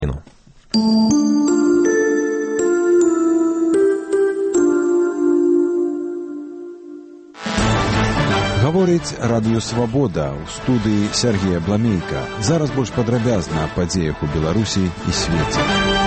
Гаворыць Радыё Свабода, ў студыі Сергія Бламейка. Зараз больш падрабязна аб падзеях у Беларусі і свеце.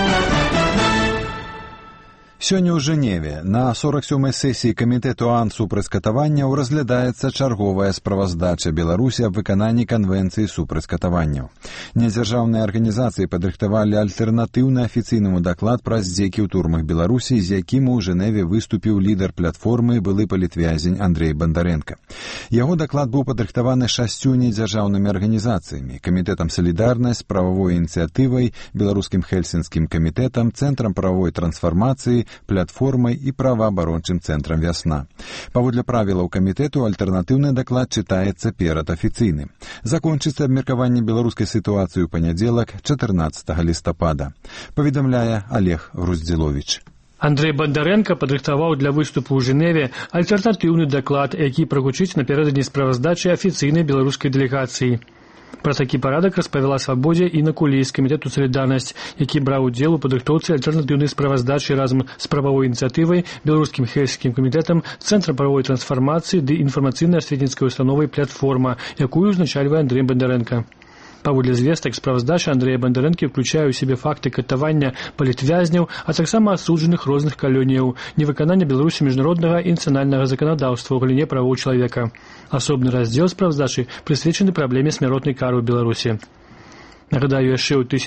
Сёння ў Жэневе на 47-й сесіі камітэту ААН супраць катаванняў разглядаецца чарговая справаздача Беларусі аб выкананні канвенцыі супраць катаванняў. Нядзяржаўныя арганізацыі падрыхтавалі альтэрнатыўны афіцыйнаму даклад пра здзекі ў турмах Беларусі, з якім у Жэневе выступіў лідар платформы былы палітвязень Андрэй Бандарэнка. Яго даклад быў падрыхтаваны 6 недзяржаўнымі арганізацыямі: камітэтам «Салідарнасць», прававой ініцыятывай, беларускім хельсінскім камітэтам, цэнтрам прававой трансфармацыі, платформай і праваабарончым цэнтрам «Вясна». Паводле правілаў камітэту альтэрнатыўны даклад чытаецца перад афіцыйным. Закончыцца абмеркаванне беларускай сітуацыі ў панядзелак, 14 лістапада. Паведамляе Олег Груздзіловіч. Андрэй Бандарэнка падрыхтаваў для выступу ў Жэневе альтэрнатыўны даклад, які прагучыць напярэдадні справаздачы афіцыйнай беларускай дэлегацыі. Пра такі парадак распавяла Свабодзе Інна Кулей з камітэту «Салідарнасць», які браў удзел у падрыхтоўцы альтэрнатыўнай справаздачы разам з прававой ініцыятывай, беларускім хельсінскім камітэтам, цэнтрам прававой трансфармацыі ды інфармацыйна-асветніцкай установай «Платформа», якую узначальвае Андрэй Бандарэнка. Паводле звестак, справаздача Андрэя Бандарэнкі ўключае ў сябе факты катавання палітвязняў, а таксама асуджаных розных калоніяў, невыканання Беларусі міжнароднага і нацыянальнага заканадаўства ў галіне правоў чалавека. Асобны раздзел справаздачы прысвечаны праблеме смяротнай кары ў Беларусі. Нагадаю, яшчэ ў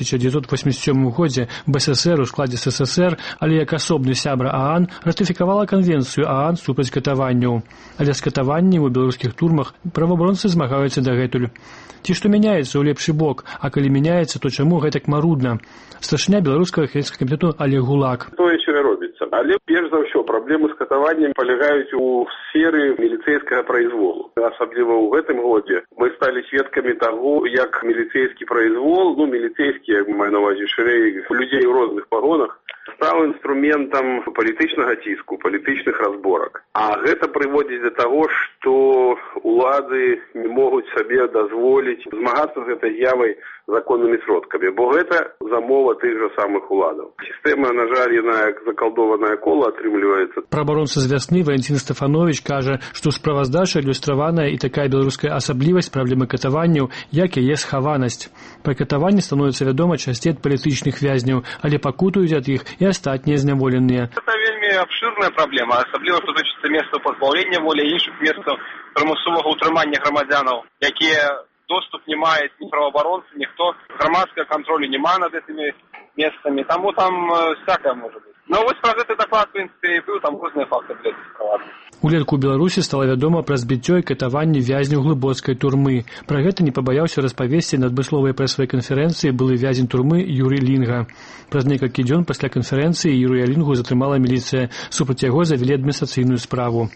1987 годзе БССР у складзе СССР, але як асобны сябра ААН, ратыфікавала канвенцыю ААН супраць катаванняў. Але з катаваннем у беларускіх турмах праваабаронцы змагаюцца дагэтуль. Ці што мяняецца ў лепшы бок, а калі мяняецца, то чаму гэтак марудна? Старшыня беларускага хельсінскага камітэту Олег Гулак. Тое, що робіцца. Але перш за ўсё праблемы з катаваннем палягаюць у сферы міліцэйскага произволу. Асабліва ў гэтым годзе мы сталі сведкамі таго, як міліцэйскі произвол, міліцэйскі, як маю на ўвазе шырэй, людзей у розных пагонах, стаў інструментам палітычнага ціску, палітычных разборак. А гэта прыводзіць да таго, што улады не могуць сабе дазволіць змагацца з гэтай з'явай законнымі сродкамі, бо гэта замова тых жа самых уладаў. Сістэма, на жаль, яна як закалдованае кола атрымліваецца. Праабаронца з «Вясны» Валентин Стефанович кажа, што справаздача ілюстраваная і такая беларуская асаблівасць праблемы катаванняў, як яе схаванасць. Пра катаванне становіцца вядома часцей ад палітычных вязняў, але пакутуюць ад іх і астатнія зняволеныя. Гэта вельмі абшырная праблема, асабліва што датычыцца месцаў пазбаўлення волі і іншых месцаў прымусовага ўтрымання грамадзянаў, якія доступ не маюць ні праваабаронцы, ніхто, грамадскага кантролю няма над гэтымі месцамі, таму там всякае можа быць. Но вось пра гэты даклад, в прынцыпе, і быў, там розныя факты для справы. Улетку ў Беларусі стала вядома пра збіццё і катаванне вязняў глыбоцкай турмы. Пра гэта не пабаяўся распавесці на адмысловай прэсавай канферэнцыі былы вязень турмы Юрый Лінга. Праз некалькі дзён пасля канферэнцыі Юрыя Лінгу затрымала міліцыя. Супраць яго завялі адміністрацыйную справу.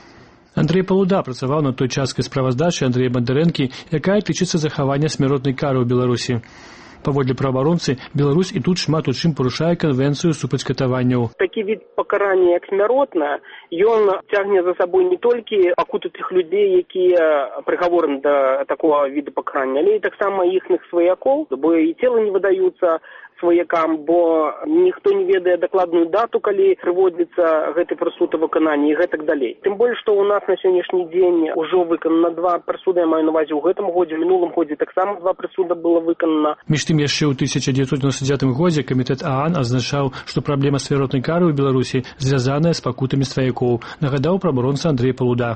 Андрэй Палуда працаваў над той часткай справаздачы Андрэя Бандарэнкі, якая тычыцца захавання смяротнай кары ў Беларусі. Паводле праваабаронцы, Беларусь і тут шмат у чым парушае канвенцыю супраць катаванняў. Такі від пакарання, як смяротна, ён цягне за сабой не толькі пакутатых людзей, якія прыгавораны да такога віду пакарання, але і таксама іхных сваякоў, бо і цела не выдаюцца сваякам, бо ніхто не ведае дакладную дату, калі прыводзіцца гэты прысуд у выкананні і гэтак далей. Тым больш, што ў нас на сённяшні дзень ужо выканана 2 прысуды, я маю на ўвазе ў гэтым годзе, ў мінулым годзе таксама 2 прысуда было выканана. Між тым яшчэ ў 1999 годзе камітэт ААН азначаў, што праблема смяротнай кары ў Беларусі звязаная з пакутамі сваякоў, нагадаў праабаронца Андрэй Палуда.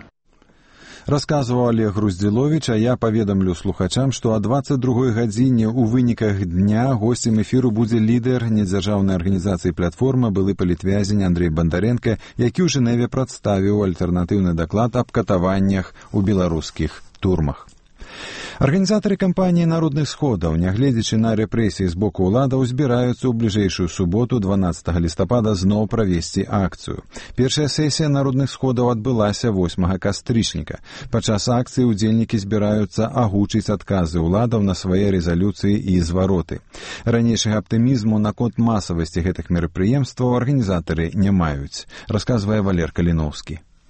Расказваў Олег Груздзіловіч, а я паведамлю слухачам, што о 22 гадзіне ў выніках дня госцем эфіру будзе лідар недзяржаўнай арганізацыі «Платформа», былы палітвязень Андрэй Бандарэнка, які ў Жэневе прадставіў альтэрнатыўны даклад аб катаваннях у беларускіх турмах. Арганізатары кампаніі народных сходаў, нягледзячы на рэпрэсіі з боку ўладаў, збіраюцца ў бліжэйшую суботу, 12 лістапада, зноў правесці акцыю. Першая сесія народных сходаў адбылася 8 кастрычніка. Падчас акцыі удзельнікі збіраюцца агучыць адказы ўладаў на свае рэзалюцыі і звароты. Ранейшага аптымізму наконт масавасці гэтых мерапрыемстваў арганізатары не маюць, расказвае Валер Каліноўскі.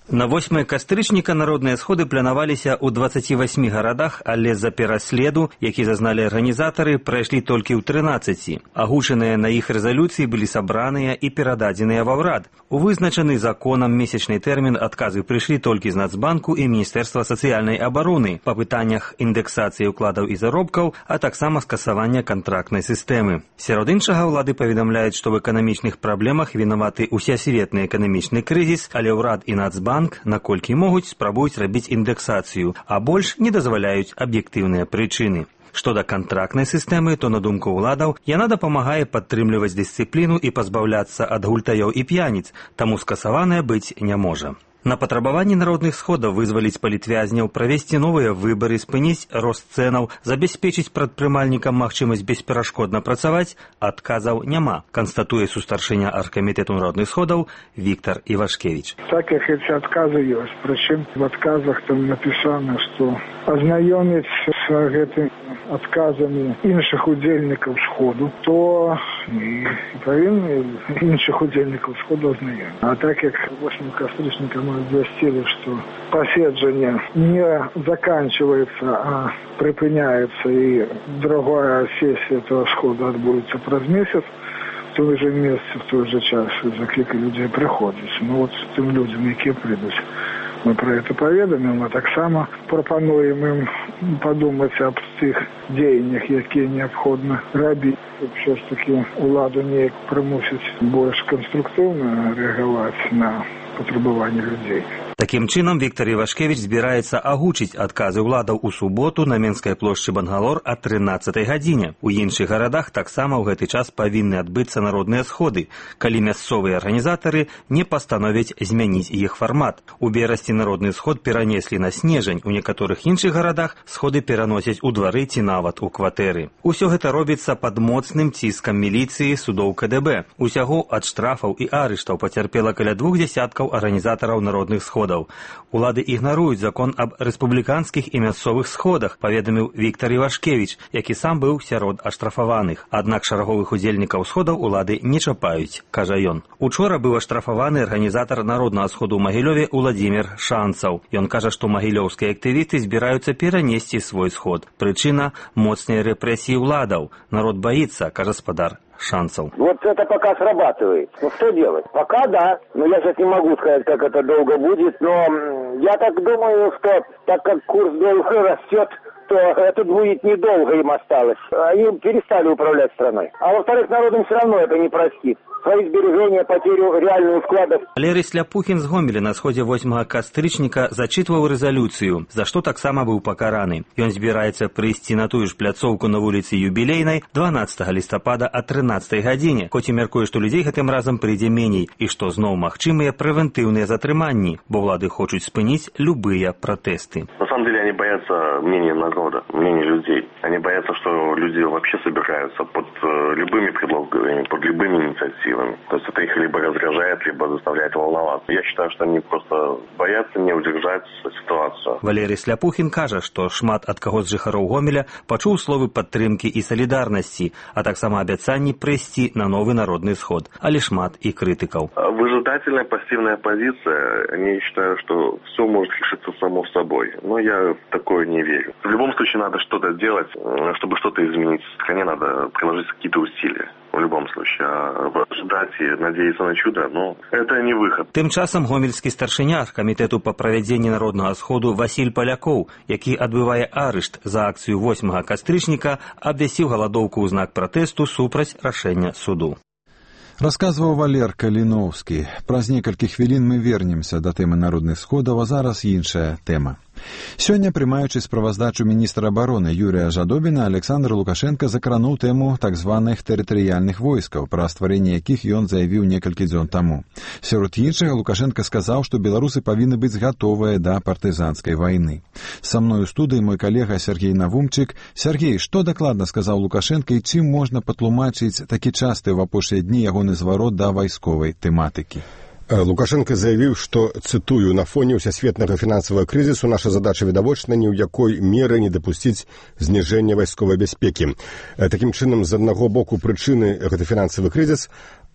На 8 кастрычніка народныя сходы планаваліся ў 28 гарадах, але з-за пераследу, які зазналі арганізатары, прайшлі толькі ў 13. Агучаныя на іх рэзалюцыі былі сабраныя і перададзеныя ва ўрад. У вызначаны законам месячны тэрмін адказы прыйшлі толькі з Нацбанку і Міністэрства сацыяльнай абароны па пытаннях індэксацыі ўкладаў і заробкаў, а таксама скасавання кантрактнай сістэмы. Сярод іншага, ўлады паведамляюць, што в эканамічных праблемах вінаваты усесветны эканамічны крызіс, але ўрад і Нацбанк наколькі могуць, спрабуюць рабіць індэксацыю, а больш не дазваляюць аб'ектыўныя прычыны. Што да кантрактнай сістэмы, то, на думку ўладаў, яна дапамагае падтрымліваць дысцыпліну і пазбаўляцца ад гультаёў і п'яніц, таму скасаваная быць не можа. На патрабаванні народных сходаў вызваліць палітвязняў, правесці новыя выбары, спыніць рост цэнаў, забяспечыць прадпрымальнікам магчымасць бесперашкодна працаваць, адказаў няма, канстатуе сустаршыня аргкамітэту народных сходаў Віктор Івашкевіч. Так, як эти отказы ёсць, прычым в отказах там напісана, што азнаёміць з гэтымі отказамі іншых удзельнікаў сходу, то і павінны іншых удзельнікаў сходу азнаёміць. А так як 8 кастрычніка мы обвестили, что поседжение не заканчивается, а припыняется, и другая сессия этого схода отбудется през месяц, в том же месте, в тот же час, за сколько людей приходит. Ну вот тем людям, які придут, мы про это поведаем, а так само пропонуем им подумать об тих дзеяннях, які необходимо робить, щоб все ж таки уладу не примусить больше конструктивно реагировать на патрабаванні людзей. Такім чынам, Віктор Івашкевіч збіраецца агучыць адказы ўладаў у суботу на Менскай плошчы Бангалор о 13 гадзіне. У іншых гарадах таксама ў гэты час павінны адбыцца народныя сходы, калі мясцовыя арганізатары не пастановяць змяніць іх фармат. У берасці народны сход перанеслі на снежань, у некаторых іншых гарадах сходы пераносяць у двары ці нават у кватэры. Усё гэта робіцца пад моцным ціскам міліцыі, судоў КДБ. Усяго ад штрафаў і арыштаў пацярпела каля 2 дзясяткаў арганізатараў народных сходаў. Улады ігнаруюць закон аб рэспубліканскіх і мясцовых сходах, паведаміў Віктор Івашкевіч, які сам быў сярод аштрафаваных. Аднак шараговых удзельнікаў сходаў улады не чапаюць, кажа ён. Учора быў аштрафаваны арганізатар народнага сходу ў Магілёве Уладзімір Шанцаў. Ён кажа, што магілёўскія актывісты збіраюцца перанесці свой сход. Прычына – моцныя рэпрэсіі ўладаў. Народ баіцца, кажа спадар Шанцаў. Вот это пока срабатывает. Ну что делать? Пока да. Но я сейчас не могу сказать, как это долго будет. Но я так думаю, что так как курс доллара растет, то это будет недолго им осталось. Они перестали управлять страной. А во-вторых, народ им все равно это не простит. Свои сбережения, потерю реальных вкладов. Валерый Сляпухін з Гомеля на сходзе 8 кастрычніка зачытваў рэзалюцыю, за што таксама быў пакараны. Ён збіраецца прыйсці на тую ж пляцоўку на вуліцы Юбілейнай 12 лістапада о 13 гадзіне, хоць і мяркуе, што людзей гэтым разам прыйдзе меней, і што зноў магчымыя прэвентыўныя затрыманні, бо ўлады хочуць спыніць любыя пратэсты. На самом деле они боятся мнения народа, мнения людей. Они боятся, что люди вообще собираются под любыми предлогами, под любыми инициативами. То есть это их либо раздражает, либо заставляет волноваться. Я считаю, что они просто боятся не удержать ситуацию. Валерий Сляпухін кажа, што шмат ад каго з жыхароў Гомеля пачуў словы падтрымкі і салідарнасці, а таксама абяцанні прыйсці на новы народны сход, але шмат і крытыкаў. Выжидательная пассивная позиция, они считают, что все может решиться само собой. Но я в такое не верю. В любом случае надо что-то делать, чтобы что-то изменить. В стране надо приложить какие-то усилия. В любом случае. А ждать и надеяться на чудо, но это не выход. Тым часам гомельскі старшыня камітэту па правядзенні народнага сходу Васіль Палякоў, які адбывае арышт за акцыю 8 кастрычніка, абвясіў галадоўку ў знак пратэсту супраць рашэння суду. Расказваў Валер Каліноўскі. Праз некалькі хвілін мы вернемся да тэмы народных сходаў, а зараз іншая тэма. Сёння, прымаючы справаздачу міністра абароны Юрія Жадобіна, Александр Лукашенко закрануў тэму так званых тэрытарыяльных войскаў, пра стварэнне якіх ён заявіў некалькі дзён таму. Сярод іншага, Лукашенко сказаў, што беларусы павінны быць гатовыя да партызанскай вайны. Са мной у студыі мой калега Сергей Навумчык. Сергей, што дакладна сказаў Лукашенко і чым можна патлумачыць такі часты ў апошнія дні ягоны зварот да вайсковай тэматыкі? Лукашенко заявіў, што, цытую, на фоне ўсясветнага фінансавага крызісу наша задача відавочна ні ў якой меры не дапусціць зніжэння вайсковай бяспекі. Такім чынам, з аднаго боку прычыны гэта фінансавы крызіс,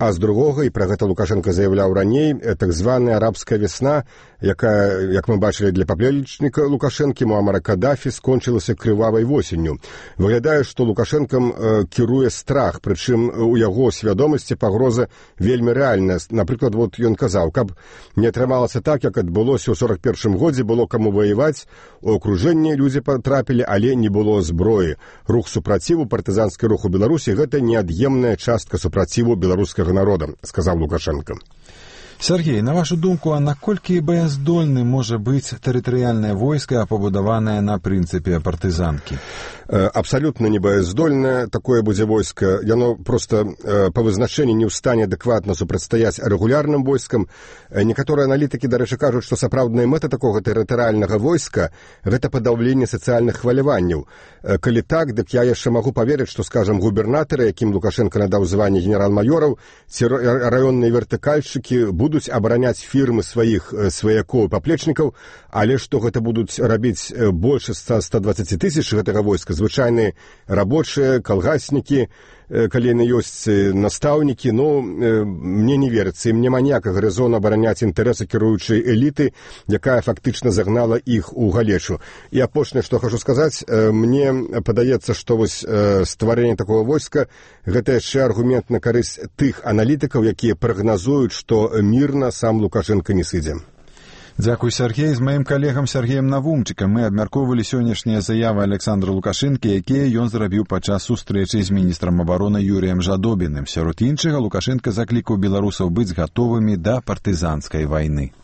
А з другога, і пра гэта Лукашенко заяўляў раней, так званая арабская весна, якая, як мы бачылі для паплечніка Лукашэнкі Муамара Каддафі, скончылася крывавай восенню. Выглядае, што Лукашэнкам кіруе страх, прычым у яго свядомасці пагроза вельмі рэальная. Напрыклад, вот ён казаў, каб не атрымалася так, як адбылося ў 41-м годзе, было каму ваяваць, у акружэнні людзі патрапілі, але не было зброі. Рух супраціву, партызанскі рух у Беларусі – гэта неад'емная частка супраціву беларускага народа, сказаў Лукашенко. Сергей, на вашу думку, а наколькі баяздольны можа быць тэрытарыяльнае войска, пабудаванае на прынцыпе партызанкі? Абсалютна не баяздольнае такое будзе войска. Яно проста па вызначэнні не ў стане адэкватна супрацьстаяць рэгулярным войскам. Некаторыя аналітыкі, дарэчы, кажуць, што сапраўдная мэта такога тэрытарыяльнага войска – гэта падаўленне сацыяльных хваляванняў. Калі так, дык я яшчэ магу паверыць, што, скажам, губернатары, якім Лукашенко надаў званне генерал-маёраў, ці раённыя вертыкальшчыкі будуць абараняць фірмы сваіх сваякоў і паплечнікаў, але што гэта будуць рабіць больш 120 тысяч гэтага войска, звычайныя рабочыя, калгаснікі, калі яны ёсць настаўнікі, мне не верыцца, ім няма ніякага рэзону абараняць інтарэсы кіруючай эліты, якая фактычна загнала іх у галечу. І апошняе, што хачу сказаць, мне падаецца, што вось стварэнне такого войска гэта яшчэ аргумент на карысць тых аналітыкаў, якія прагназуюць, што мірна сам Лукашенко не сыдзе. Дзякуй, Сергей. З маім калегам Сергеем Навумчыкам мы абмяркоўвалі сённяшнія заявы Александра Лукашэнкі, якія ён зрабіў падчас сустрэчы з міністрам абароны Юрыем Жадобіным. Сярод іншага, Лукашенко заклікаў беларусаў быць гатовымі да партызанскай вайны.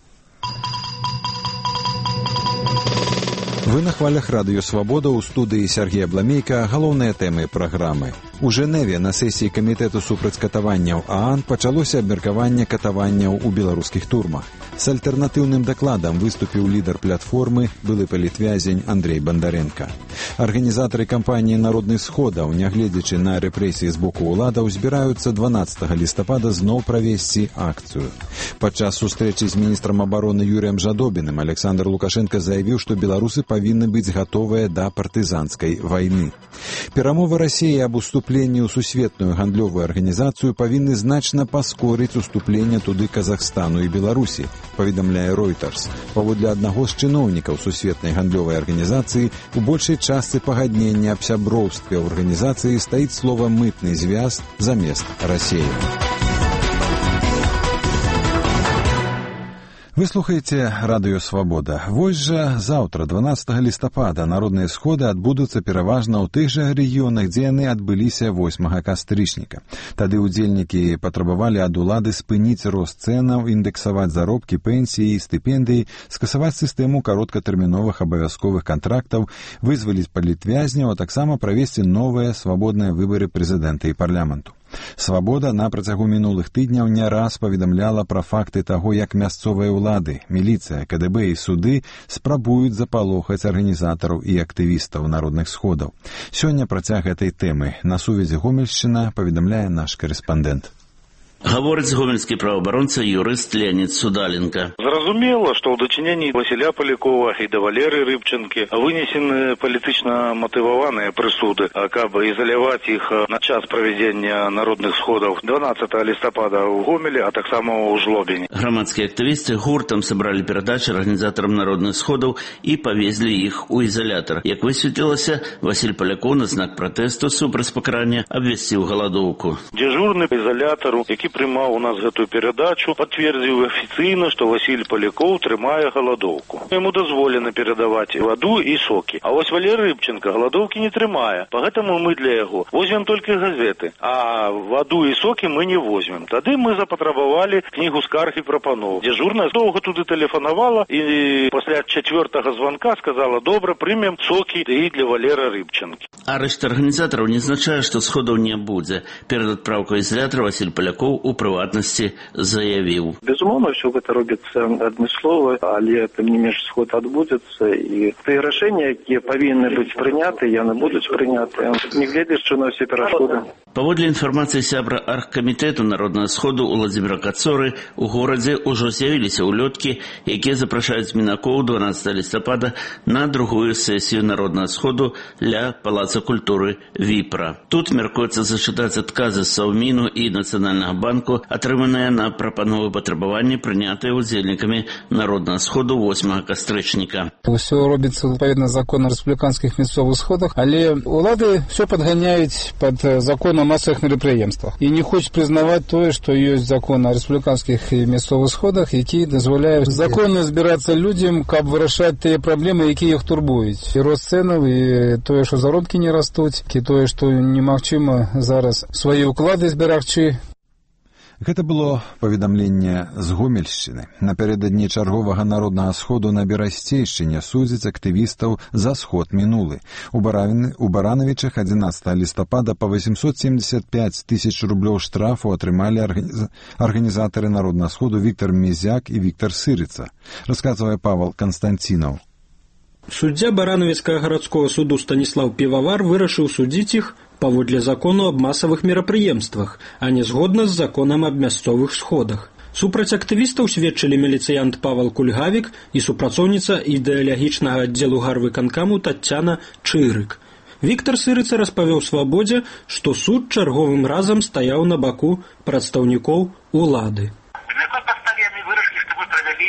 Вы на хвалях радыё «Свабода», у студыі Сергея Бламейка. Галоўныя тэмы праграмы. У Жэневе на сесіі камітэту супраць катаванняў ААН пачалося абмеркаванне катаванняў у беларускіх турмах. З альтэрнатыўным дакладам выступіў лідар платформы, былы палітвязень Андрей Бандаренко. Арганізатары кампаніі «Народны сходаў», нягледзячы на рэпрэсіі з боку ўладаў, збіраюцца 12 лістапада зноў правесці акцыю. Падчас сустрэчы з міністрам абароны Юрыем Жадобіным Александр Лукашенко заявіў, што беларусы павінны быць гатовыя да партызанскай вайны. Перамовы Расіі аб уступленні ў сусветную гандлёвую арганізацыю павінны значна паскорыць уступленне туды Казахстану і Беларусі, паведамляе Reuters. Паводле аднаго з чыноўнікаў сусветнай гандлёвай арганізацыі, у большай частцы пагаднення аб сяброўстве ў арганізацыі стаіць слова «мытны звяз» замест «Расія». Вы слухаеце радыё «Свабода». Вось жа заўтра, 12 лістапада, народныя сходы адбудуцца пераважна ў тых жа рэгіёнах, дзе яны адбыліся 8 кастрычніка. Тады ўдзельнікі патрабавалі ад улады спыніць рост цэнаў, індэксаваць заробкі, пенсіі і стыпендыі, скасаваць сістэму кароткатэрміновых абавязковых кантрактаў, вызваліць палітвязняў, а таксама правесці новыя свабодныя выбары прэзідэнта і парламенту. «Свабода» на працягу мінулых тыдняў не раз паведамляла пра факты таго, як мясцовыя ўлады, міліцыя, КДБ і суды спрабуюць запалохаць арганізатараў і актывістаў народных сходаў. Сёння працяг гэтай тэмы. На сувязі Гомельшчына, паведамляе наш карэспандэнт. Гаворыць гомельскі праваабаронца юрыст Леонід Судаленко. Зразумела, што ў дачыненні Васіля Палякова і да Валеры Рыбчынкі вынесены палітычна матываваныя прысуды, каб ізаляваць іх на час правядзення народных сходаў 12 лістапада ў Гомелі, а таксама ў Жлобіні. Грамадскія актывісты гуртам сабралі перадачы арганізатарам народных сходаў і павезлі іх у ізалятар. Як высветлілася, Васіль Палякоў на знак пратэсту супраць пакарання абвясціў галадоўку. Дзяжурны ізалятару, які прымаў у нас гэтую перадачу, пацвердзіў афіцыйна, што Васіль Палякоў трымае галадоўку. Яму дазволена перадаваць ваду і сокі. А вось Валерий Рыбчынка галадоўкі не трымае. Пагэтаму мы для яго возьмем толькі газеты, а ваду і сокі мы не возьмем. Тады мы запатрабавалі кнігу скарг і прапаноў. Дзяжурная доўга туды тэлефанавала і пасля 4-го званка сказала: добра, прымем сокі і для Валеры Рыбчынкі. Арышт арганізатараў не азначае, што сходаў не будзе. Перад адпраўкай ізалятара Васіль Палякоў у прыватнасці заявіў. Безумоўна, ўсё гэта робіцца адмыслова, але тым не менш сход адбудзецца, і тыя рашэнні, якія павінны быць прыняты, яны будуць прыняты, нягледзячы на ўсе перашкоды. Паводле інфармацыі сябра аргкамітэту народнага сходу Уладзіміра Кацоры, у горадзе ўжо з'явіліся ўлёткі, якія запрашаюць мінакоў 12 лістапада на другую сесію народнага сходу ля Палаца культуры Віпра. Тут мяркуецца зачытаць адказы Саўміну і Нацыянальнага банку, атрыманыя на прапанову патрабаванні, прынятыя удзельнікамі Народнага сходу 8 кастрычніка. Усё робіцца адпаведна закону о рэспубліканскіх мясцовых сходах, але улады все падганяюць пад закон о масавых мерапрыемствах і не хочуць прызнаваць тое, што ёсць закон о рэспубліканскіх і мясцовых сходах, які дазваляе законна збірацца людзям, каб вырашаць тыя праблемы, якія іх турбуюць. І рост цэнаў, і тое, што заробкі не растуць, і тое, што немагчыма зараз свае ўклады зберагчы. Гэта было паведамленне з Гомельшчыны. Напярэдадні чарговага народнага сходу на Берасцейшчыне судзяць актывістаў за сход мінулы. У Баранавічах 11 лістапада па 875 тысяч рублёў штрафу атрымалі арганізатары народнага сходу Віктор Мезяк і Віктор Сырыца, расказвае Павел Константинов. Суддзя Баранавіцкага гарадскога суду Станіслав Півавар вырашыў судзіць іх паводле закону аб масавых мерапрыемствах, а не згодна з законам аб мясцовых сходах. Супраць актывістаў сведчылі міліцыянт Павел Кульгавік і супрацоўніца ідэалагічнага аддзелу гарвыканкаму Таццяна Чырык. Віктор Сырыца распавёў Свабодзе, што суд чарговым разам стаяў на баку прадстаўнікоў улады. На якой падставе яны вырашылі, што вы правялі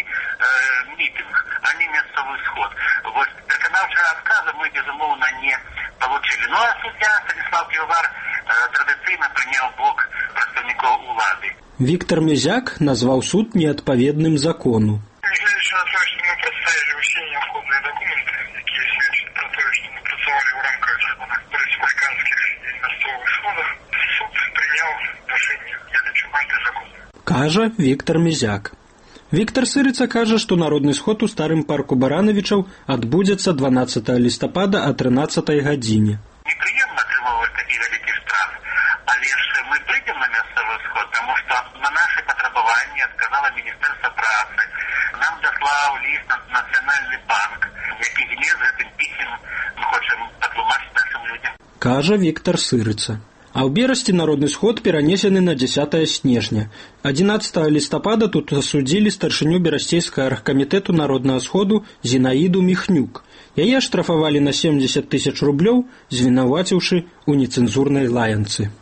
мітынг, а не мясцовы сход? Вось пераканаўчыя адказы мы, безумоўна, не получили. Ну, а суддя Станіслав Півавар традыцыйна прыняў бок прадстаўнікоў улады. Віктор Мезяк назваў суд неадпаведным закону. Нягледзячы на тое, што мы прадставілі ўсе неабходныя дакументы, якія сведчаць пра тое, што мы працавалі ў рамках закона пра рэспубліканскіх і мясцовых сходах, суд прыняў рашэнне, я лічу, антызаконным. Кажа Віктор Мезяк. Віктор Сырыца кажа, што народны сход у старым парку Баранавічаў адбудзецца 12 лістапада о 13 гадзіне. Непрыемна атрымоўваць такі вялікі штраф, але ж мы прыйдзем на мясцовы сход, таму што на нашы патрабаванні адказала Міністэрства працы. Нам даслаў ліст Нацыянальны банк, які з гэтым пісем мы хочам патлумачыць нашым людзям. Кажа Віктор Сырыца. А ў Берасці народны сход перанесены на 10 снежня. 11 лістапада тут асудзілі старшыню Берасцейскага аргкамітэту народнага сходу Зінаіду Міхнюк. Яе штрафавалі на 70 тысяч рублёў, звінаваціўшы у нецэнзурнай лаянцы.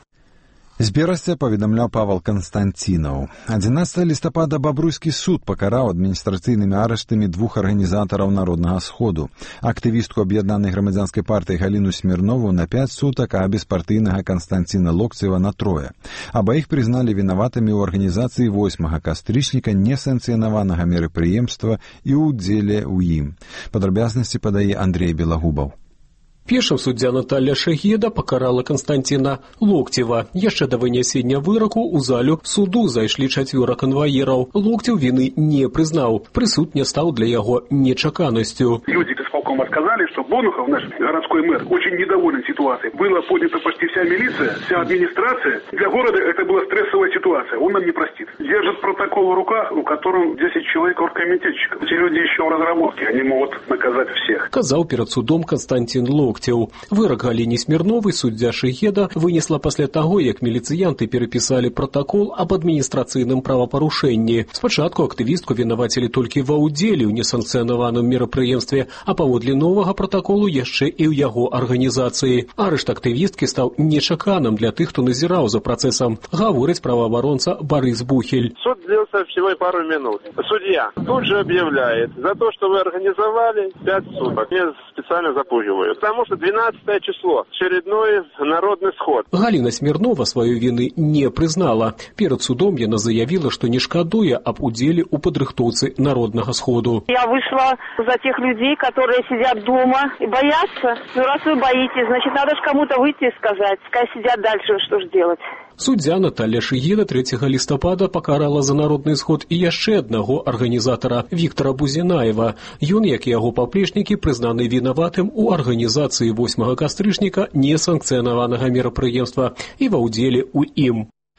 З Берасця паведамляў Павел Константинов. 11 лістапада Бабруйскі суд пакараў адміністрацыйнымі арыштамі двух арганізатараў народнага сходу. Актывістку аб'яднанай грамадзянскай партыі Галіну Смірнову на 5 сутак, а беспартыйнага Константина Локцева на 3. Абаіх прызналі вінаватымі ў арганізацыі 8 кастрычніка несанкцыянаванага мерапрыемства і ўдзеле ў ім. Падрабязнасці падае Андрей Белагубаў. Першым суддзя Наталля Шагеда пакарала Константина Локцева. Яшчэ да вынясення выраку ў залю суду зайшлі 4 канваераў. Локцев вины не признал. Прысуд не стал для яго нечаканностью. Люди исполком сказали, что Бонухов, наш городской мэр, очень недоволен ситуацией. Была поднята почти вся милиция, вся администрация. Для города это была стрессовая ситуация. Он нам не простит. Держит протокол в руках, у которого 10 человек оргкомитетчиков. Эти люди еще в разработке. Они могут наказать всех. Казал перед судом Константин Локцев. Вырак Галіне Смірновай суддзя Шагеда вынесла пасля таго, як міліцыянты перапісалі протакол аб адміністрацыйным правапарушэнні. Спачатку актывістку вінавацілі толькі ва ўдзеле ў несанкцыянаваным мерапрыемстве, а паводле новага протаколу яшчэ і ў яго арганізацыі. Арышт актывісткі стаў нечаканым для тых, хто назіраў за працэсам, гаворыць праваабаронца Борис Бухель. Суд длился всего пару минут. Судья тут же объявляет, за то, что вы организовали 5 суток. Меня специально запугивают. Потому что 12 число, очередной народный сход. Галина Смирнова свою вины не признала. Перед судом яна заявила, что не шкадуе об удзеле у падрыхтоўцы народного сходу. Я вышла за тех людей, которые сидят дома и боятся. Ну, раз вы боитесь, значит, надо же кому-то выйти и сказать. Пускай сидят дальше, что ж делать. Суддзя Наталля Шагеда 3 лістапада пакарала за народны сход і яшчэ аднаго арганізатара Віктора Бузінаева. Ён, як і яго паплечнікі, прызнаны вінаватым у арганізацыі 8 кастрычніка несанкцыянаванага мерапрыемства і ва ўдзеле ў ім.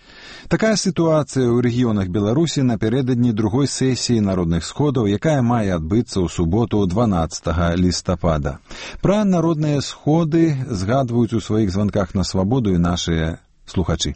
Такая сітуацыя ў рэгіёнах Беларусі напярэдадні другой сесіі народных сходаў, якая мае адбыцца ў суботу 12 лістапада. Пра народныя сходы згадваюць у сваіх званках на свабоду і нашыя слухачы.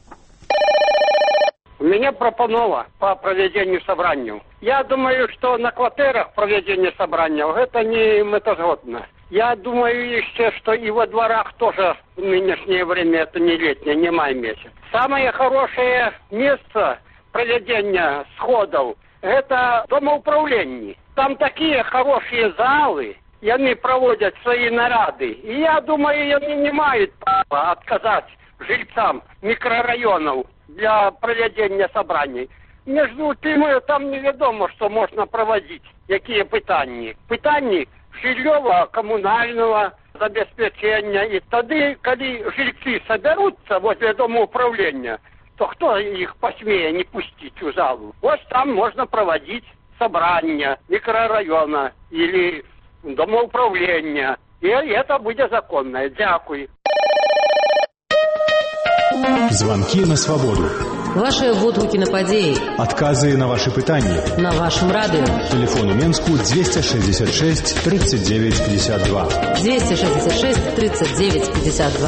У меня пропанова по проведению собрания. Я думаю, что на квартирах проведение собрания это не мэтазгодно. Я думаю еще, что и во дворах тоже в нынешнее время, это не летнее, не май месяц. Самое хорошее место проведения сходов – это домоуправление. Там такие хорошие залы, и они проводят свои наряды. И я думаю, они не имеют права отказать жильцам микрорайонов для проведения собраний. Между тем, там неведомо, что можно проводить, какие питання. Питання жилього, коммунального забеспечения. И тогда, когда жильцы соберутся возле дома управления, то кто их посмеет не пустить в залу? Вот там можно проводить собрания микрорайона или домоуправления. И это будет законно. Дякую. Звонки на свободу. Ваши водгуки на подеи. Отказы на ваши пытания. На вашем радио. Телефон у Менску 266 39 52. 266 39 52.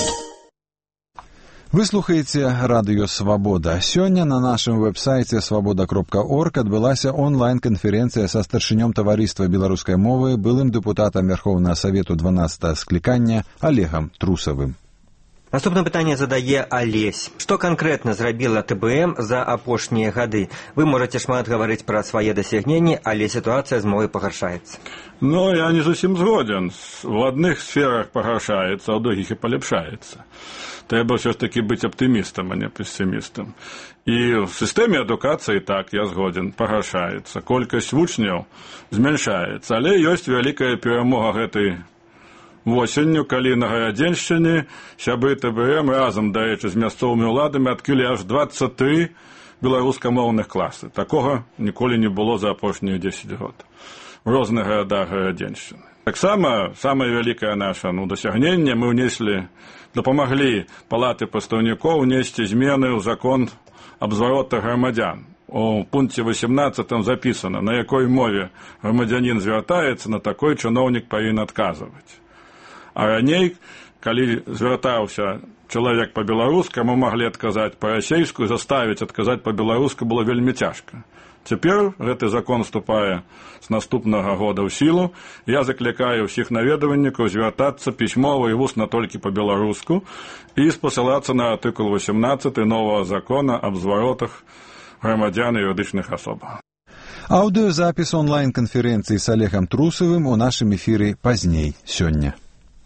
Вы слухаеце радыё «Свабода». Сёння на нашым вэб-сайце свабода.орг адбылася онлайн-канферэнцыя са старшынём таварыства беларускай мовы, былым дэпутатам Верховнага Савету 12 склікання Олегам Трусавым. Наступное пытание задае Олесь. Что конкретно зрабіла ТБМ за апошнія гады? Вы можете шмат говорить про свои досягнения, але ситуация с мовой пагаршаецца. Ну, я не зусім згоден. В одних сферах пагаршаецца, а в других и полепшаецца. Треба все ж таки быть оптимистом, а не пессимистом. И в системе адукації, так, я згоден, пагаршаецца. Колькасць вучняў змяншаецца, але ёсць вялікая перамога гэтай восенню, калі на Гарадзеншчыне сябры ТБМ разам, дарэчы, з мясцовымі ўладамі адкрылі аж 23 беларускамоўных класы. Такога ніколі не было за апошнія 10 год в розных гарадах Гарадзеншчыны. Таксама самае вялікае наша дасягненне мы дапамаглі палаты прадстаўнікоў унесці змены ў закон аб зваротах грамадзян. У пункце 18 запісана, на якой мове грамадзянін звяртаецца, на такой чыноўнік павінен адказваць. А раней, калі звяртаўся чалавек па-беларускаму, маглі адказаць па-расейску, заставіць адказаць па-беларуску было вельмі цяжка. Цяпер гэты закон вступае з наступнага года ў сілу. Я заклікаю ўсіх наведвальнікаў звяртацца пісьмова і вусна толькі па-беларуску і спасылацца на артыкул 18 новага закона аб зваротах грамадзян і юрыдычных асоб. Аўдыёзапіс онлайн-канферэнцыі з Олегам Трусавым у нашым эфіры пазней сёння.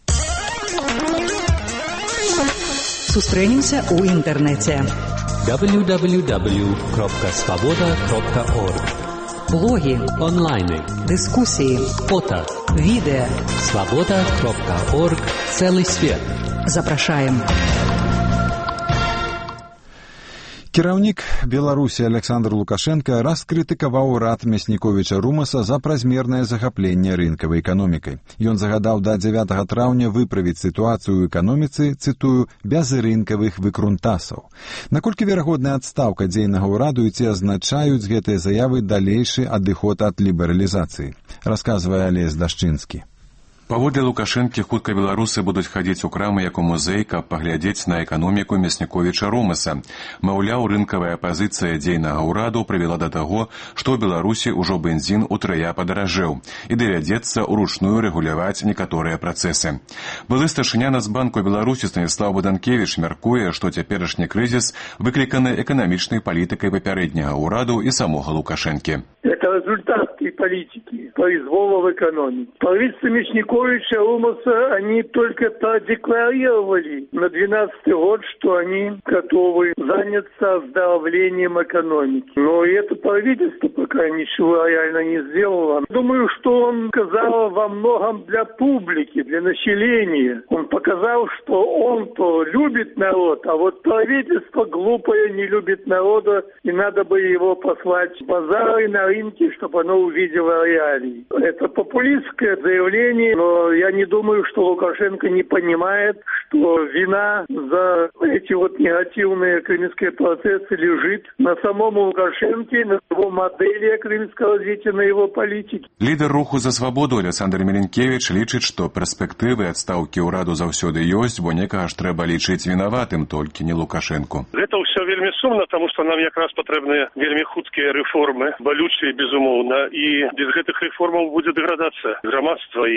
Сустрэнемся ў інтэрнэце. www.svoboda.org. Блогі, онлайны, дыскусіі, фото, відэа. svoboda.org. Целый свет. Запрашаем. Кіраўнік Беларусі Александр Лукашенко раскрытыкаваў урад Мясніковіча Румаса за празмернае захапленне рынкавай эканомікай. Ён загадаў да 9 траўня выправіць сітуацыю ў эканоміцы, цытую, без рынкавых выкрунтасаў. Наколькі верагодная адстаўка дзейнага ўраду і ці азначаюць гэтыя заявы далейшы адыход ад лібералізацыі, расказвае Алесь Дашчынскі. Паводле Лукашэнкі хутка беларусы будуць хадзіць у крамы як у музей, каб паглядзець на эканоміку Мясніковіча Румаса. Маўляў, рынкавая пазіцыя дзейнага ўраду прывяла да таго, што ў Беларусі ўжо бензін утрая падаражэў і давядзецца ўручную рэгуляваць некаторыя працэсы. Былы старшыня Нацбанку Беларусі Станіслаў Буданкевіч мяркуе, што цяперашні крызіс выкліканы эканамічнай палітыкай папярэдняга ўраду і самога Лукашэнкі. Это результат политики, произвола в экономике. Правительство Мясниковича Румаса, они только-то декларировали на 12-й год, что они готовы заняться оздоровлением экономики. Но это правительство пока ничего реально не сделало. Думаю, что он сказал во многом для публики, для населения. Он показал, что он-то любит народ, а вот правительство глупое не любит народа, и надо бы его послать в базары на рынке, чтобы оно увидело реалии. Это популистское заявление, но я не думаю, что Лукашенко не понимает, что вина за эти вот негативные экономические процессы лежит на самом Лукашенке, на его модели экономического развития, на его политике. Лідер руху за свабоду Александр Меленкевич лічыць, што перспектывы адстаўкі ўраду заўсёды ёсць, бо некага ж трэба лічыць вінаватым, толькі не Лукашенку. Гэта ўсё вельмі сумна, таму што нам якраз патрэбныя вельмі хуткія рэформы, балючыя, безумоўна, і без гэтых рэформаў будзе дэградацыя грамадства і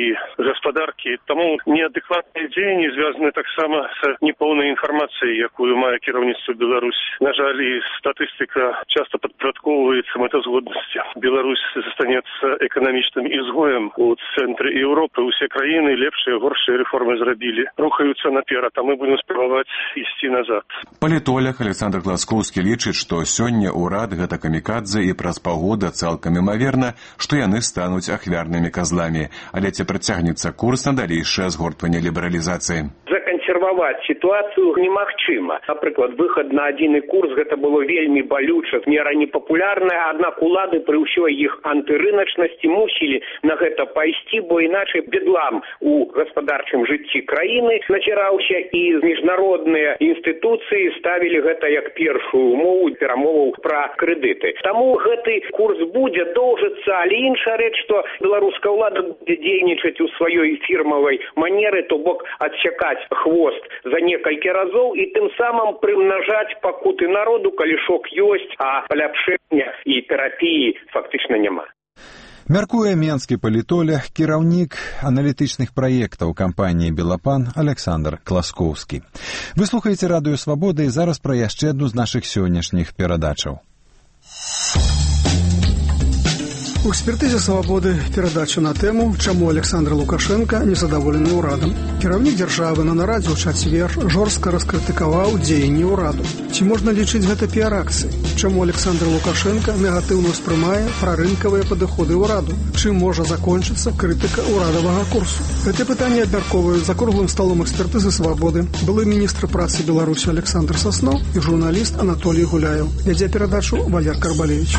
гаспадаркі. Таму неадэкватныя дзеянні звязаны таксама з неполнай інфармацыяй, якую мае кіраўніцтва Беларусі. На жаль, і статыстыка часто падпарадкоўваецца мэтазгоднасці. Беларусь застанецца эканамічным ізгоем у цэнтры Еўропы. Усе краіны лепшыя, горшыя рэформы зрабілі, рухаюцца наперад, а мы будем спрабаваць ісці назад. Палітолог Александр Класкоўскі лічыць, што сёння ўрад гэта камікадзе і праз паўгода цалкам імаверна, што яны стануць ахвярнымі казламі. Але ці працягнецца курс на далейшае згортванне лібералізацыі? Закансерваваць сітуацыю немагчыма. Напрыклад, выхад на адзіны курс гэта было вельмі балюча, мера непапулярная, аднак улады пры ўсёй іх антырыначнасці мусілі на гэта пайсці, бо іначай бедлам у гаспадарчым жыцці краіны назіраўся, і міжнародныя інстытуцыі ставілі гэта як першую умову перамоваў пра крэдыты. Таму гэты курс будзе доўжыцца, але іншая рэч, што беларуская ўлада будзе дзейнічаць у сваёй фірмавай манеры, то бок адсякаць хвост за некалькі разоў і тым самым прымнажаць пакуты народу, калі шок ёсць, а паляпшэння і тэрапіі фактычна няма. Мяркуе менскі палітолог, кіраўнік аналітычных праектаў кампаніі «Белапан» Александр Класкоўскі. Вы слухаеце Радыё Свабода, і зараз пра яшчэ адну з нашых сённяшніх перадачаў. У экспертызе «Свабоды» перадачу на тэму «Чаму Александр Лукашенко незадаволены ўрадам». Кіраўнік дзяржавы на нарадзе ў чацвер жорстка раскрытыкаваў дзеянні ўраду. Ці можна лічыць гэта піар-акцыяй? Чаму Александр Лукашенко негатыўна ўспрымае прарынкавыя падыходы ўраду? Чым можа закончыцца крытыка ўрадавага курсу? Гэта пытанне абмяркоўваюць за круглым сталом экспертызы «Свабоды» былы міністр працы Беларусі Александр Соснов і журналіст Анатолій Гуляев. Вядзе перадачу Валер Карбалевич.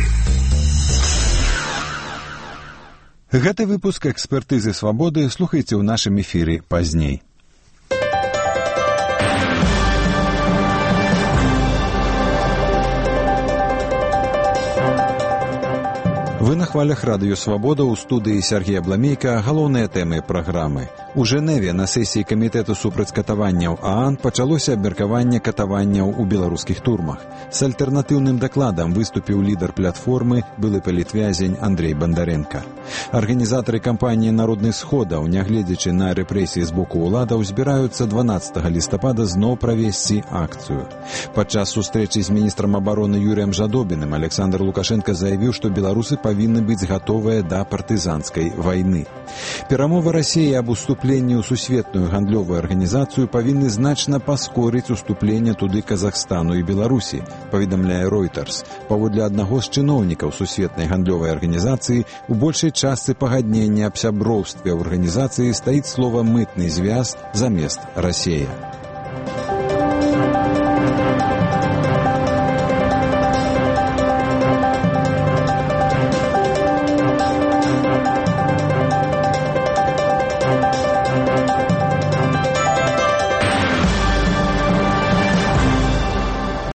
Гэты выпуск экспертызы «Свабоды» слухайце ў нашым эфіры пазней. Вы на хвалях Радыё Свабода, у студыі Сергея Бламейка. Галоўныя тэмы праграмы. У Жэневе на сесіі камітэту супраць катаванняў ААН пачалося абмеркаванне катаванняў у беларускіх турмах. З альтэрнатыўным дакладам выступіў лідар платформы, былы палітвязень Андрей Бандаренко. Арганізатары кампаніі «Народны сходаў», нягледзячы на рэпрэсіі з боку ўладаў, збіраюцца 12 лістапада зноў правесці акцыю. Падчас сустрэчы з міністрам абароны Юрыем Жадобіным Александр Лукашенко заявіў, што беларусы павінны быць гатовыя да партызанскай вайны. Перамовы Расіі аб уступленні ў сусветную гандлёвую арганізацыю павінны значна паскорыць уступленне туды Казахстану і Беларусі, паведамляе Reuters. Паводле аднаго з чыноўнікаў сусветнай гандлёвай арганізацыі, у большай частцы пагаднення аб сяброўстве ў арганізацыі стаіць слова «мытны звяз» замест «Расія».